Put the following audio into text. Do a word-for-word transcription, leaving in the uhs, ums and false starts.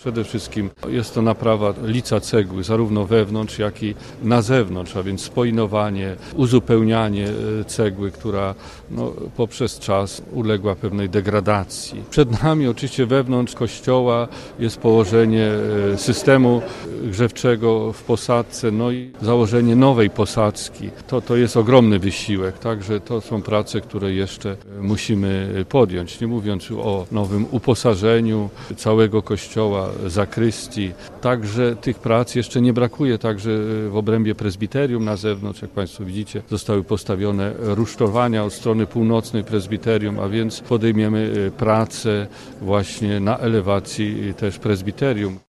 Przede wszystkim jest to naprawa lica cegły, zarówno wewnątrz, jak i na zewnątrz, a więc spoinowanie, uzupełnianie cegły, która no, poprzez czas uległa pewnej degradacji. Przed nami oczywiście wewnątrz kościoła jest położenie systemu grzewczego w posadzce, no i założenie nowej posadzki. To, to jest ogromny wysiłek, także to są prace, które jeszcze musimy podjąć, nie mówiąc o nowym uposażeniu całego kościoła, zakrystii. Także tych prac jeszcze nie brakuje, także w obrębie prezbiterium na zewnątrz, jak Państwo widzicie, zostały postawione rusztowania od strony północnej prezbiterium, a więc podejmiemy pracę właśnie na elewacji też prezbiterium.